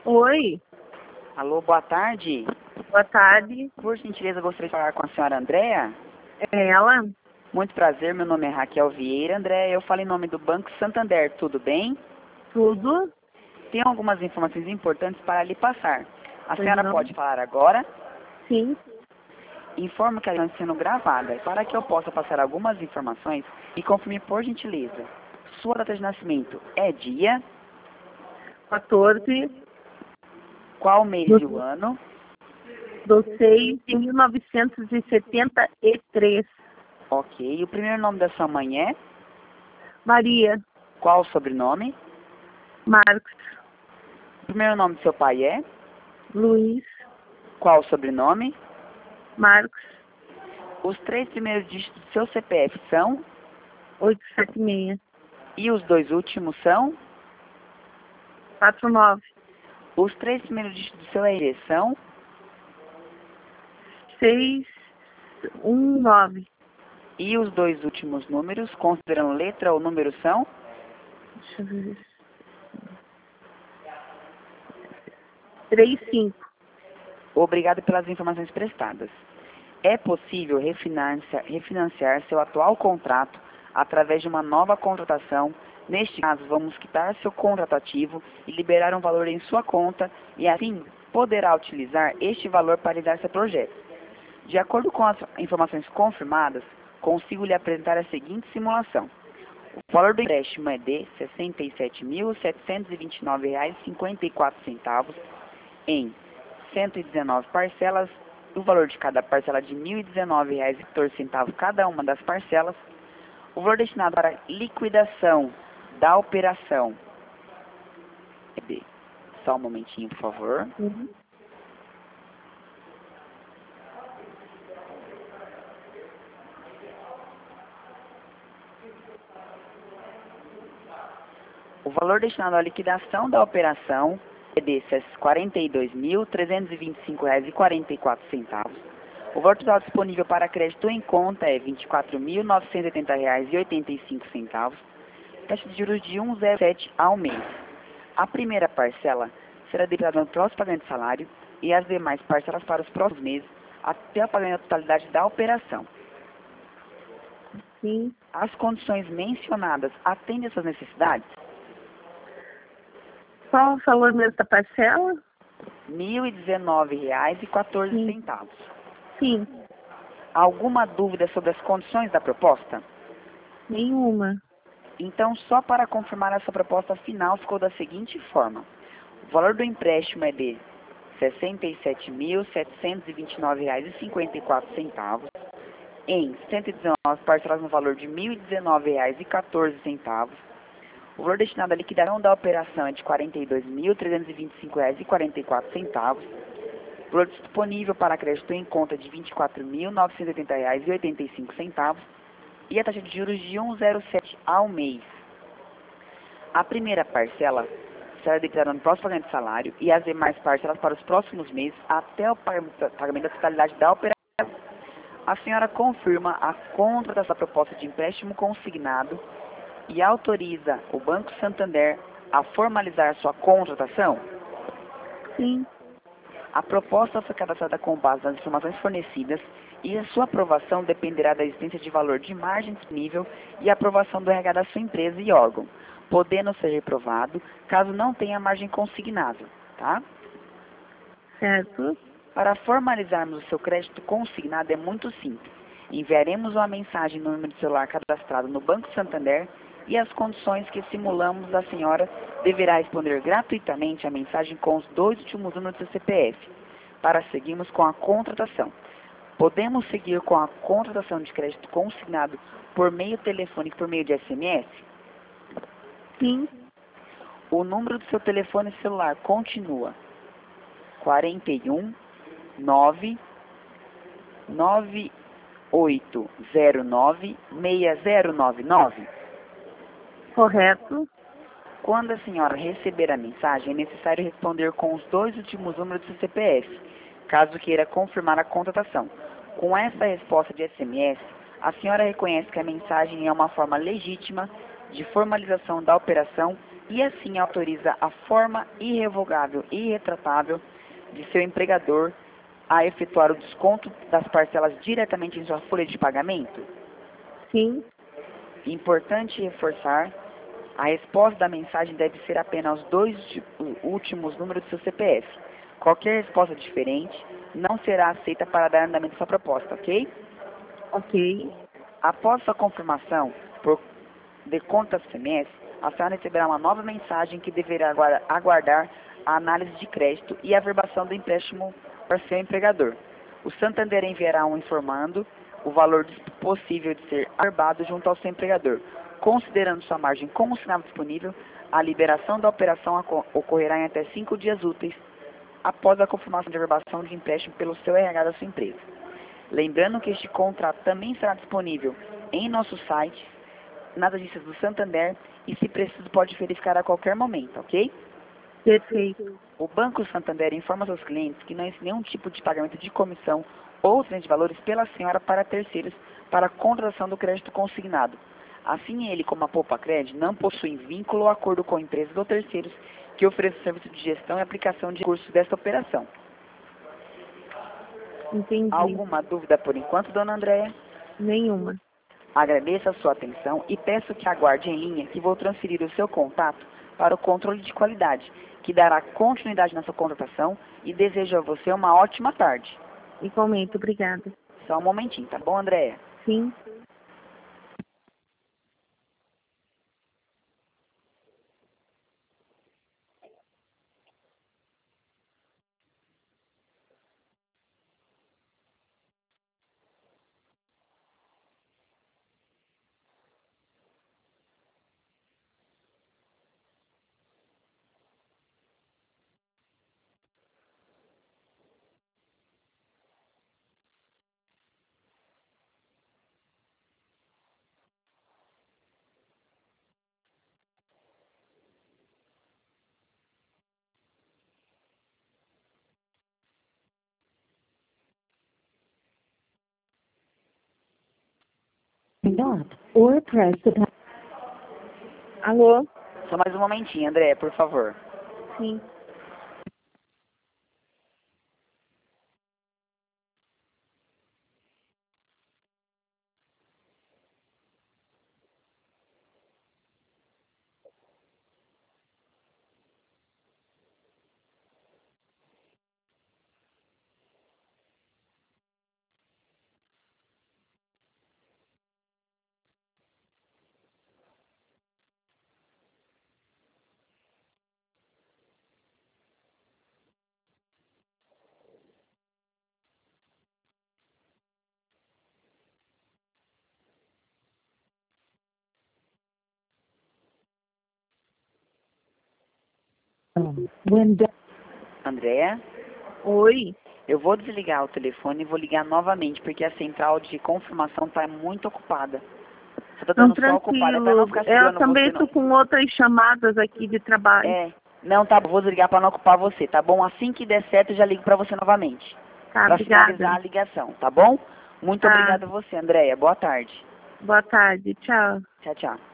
Oi, Alô, boa tarde. boa tarde. Por gentileza, gostaria de falar com a senhora Andréa. É ela? Muito prazer, meu nome é Raquel Vieira. Andréa, eu falo em nome do Banco Santander, tudo bem? Tudo? Tenho algumas informações importantes para lhe passar. A Pois senhora não? pode falar agora? Sim. Informo que ela está sendo gravada. Para que eu possa passar algumas informações, e confirme por gentileza. Sua data de nascimento é dia, 14 qual mês do, e o ano, do 6 de 1973. ok. O primeiro nome da sua mãe é? Maria Qual o sobrenome? Marcos O primeiro nome do seu pai é? Luiz Qual o sobrenome? Marcos Os três primeiros dígitos do seu CPF são? 876 E os dois últimos são? 49 Os três primeiros dígitos do seu RG são? 619. E os dois últimos números, considerando letra ou número, são? Deixa eu ver. 35. Obrigado pelas informações prestadas. É possível refinanciar seu atual contrato através de uma nova contratação. Neste caso, vamos quitar seu contrato ativo e liberar um valor em sua conta e, assim, poderá utilizar este valor para realizar seu projeto. De acordo com as informações confirmadas, consigo lhe apresentar a seguinte simulação. O valor do empréstimo é de R$ 67.729,54 em 119 parcelas. O valor de cada parcela é de R$ 1.019,14 cada uma das parcelas. O valor destinado para liquidação da operação é de... Só um momentinho, por favor. Uhum. O valor destinado à liquidação da operação é de R$ 42.325,44. O valor total disponível para crédito em conta é R$ 24.980,85. Taxa de juros de 1,07 ao mês. A primeira parcela será debitada no próximo pagamento de salário e as demais parcelas para os próximos meses até o pagamento da totalidade da operação. Sim. As condições mencionadas atendem às suas necessidades? Qual o valor mesmo da parcela? R$ 1.019,14. Sim. Alguma dúvida sobre as condições da proposta? Nenhuma. Então, só para confirmar, essa proposta final ficou da seguinte forma. O valor do empréstimo é de R$ 67.729,54 em 119 parcelas no valor de R$ 1.019,14. O valor destinado à liquidação da operação é de R$ 42.325,44. O valor disponível para crédito em conta é de R$ 24.980,85 e a taxa de juros de 1,07 ao mês. A primeira parcela será debitada no próximo pagamento de salário e as demais parcelas para os próximos meses até o pagamento da totalidade da operação. A senhora confirma a contratação da proposta de empréstimo consignado e autoriza o Banco Santander a formalizar sua contratação? Sim. A proposta foi cadastrada com base nas informações fornecidas e a sua aprovação dependerá da existência de valor de margem disponível e aprovação do RH da sua empresa e órgão, podendo ser reprovado caso não tenha margem consignável, tá? Certo. Para formalizarmos o seu crédito consignado é muito simples. Enviaremos uma mensagem no número de celular cadastrado no Banco Santander e as condições que simulamos. A senhora deverá responder gratuitamente a mensagem com os dois últimos números do seu CPF, para seguirmos com a contratação. Podemos seguir com a contratação de crédito consignado por meio telefônico, por meio de SMS? Sim. O número do seu telefone celular continua 41 9 9809 6099. Correto. Quando a senhora receber a mensagem, é necessário responder com os dois últimos números do seu CPF, caso queira confirmar a contratação. Com essa resposta de SMS, a senhora reconhece que a mensagem é uma forma legítima de formalização da operação e assim autoriza a forma irrevogável e irretratável de seu empregador a efetuar o desconto das parcelas diretamente em sua folha de pagamento? Sim. Importante reforçar, a resposta da mensagem deve ser apenas os dois últimos números do seu CPF. Qualquer resposta diferente não será aceita para dar andamento à sua proposta, ok? Ok. Após sua confirmação por de conta SMS, a senhora receberá uma nova mensagem que deverá aguardar a análise de crédito e a averbação do empréstimo para seu empregador. O Santander enviará informando o valor possível de ser averbado junto ao seu empregador. Considerando sua margem consignada disponível, a liberação da operação ocorrerá em até 5 dias úteis após a confirmação de averbação de empréstimo pelo seu RH da sua empresa. Lembrando que este contrato também estará disponível em nosso site, nas agências do Santander, e se preciso pode verificar a qualquer momento, ok? Perfeito. O Banco Santander informa seus clientes que não existe nenhum tipo de pagamento de comissão ou transferência de valores pela senhora para terceiros para a contratação do crédito consignado. Assim, ele, como a Poupa Cred, não possui vínculo ou acordo com empresas ou terceiros que ofereçam serviço de gestão e aplicação de recursos desta operação. Entendi. Alguma dúvida por enquanto, dona Andréia? Nenhuma. Agradeço a sua atenção e peço que aguarde em linha que vou transferir o seu contato para o controle de qualidade, que dará continuidade na sua contratação, e desejo a você uma ótima tarde. Igualmente, obrigada. Só um momentinho, tá bom, Andréia? Sim. Not or press the pound. Alô? Só mais um momentinho, Andréia, por favor. Sim. When done. Andréia, Oi? eu vou desligar o telefone e vou ligar novamente, porque a central de confirmação está muito ocupada. Você está Não, estando só ocupada, é para não tranquilo. ficar Eu segurando também você. estou com outras chamadas aqui de trabalho. Não, tá bom, vou desligar para não ocupar você, tá bom? Assim que der certo, eu já ligo para você novamente. Tá, Para finalizar obrigada. a ligação, tá bom? Muito Tá. obrigado a você, Andréia. Boa tarde. Boa tarde. Tchau. Tchau, tchau.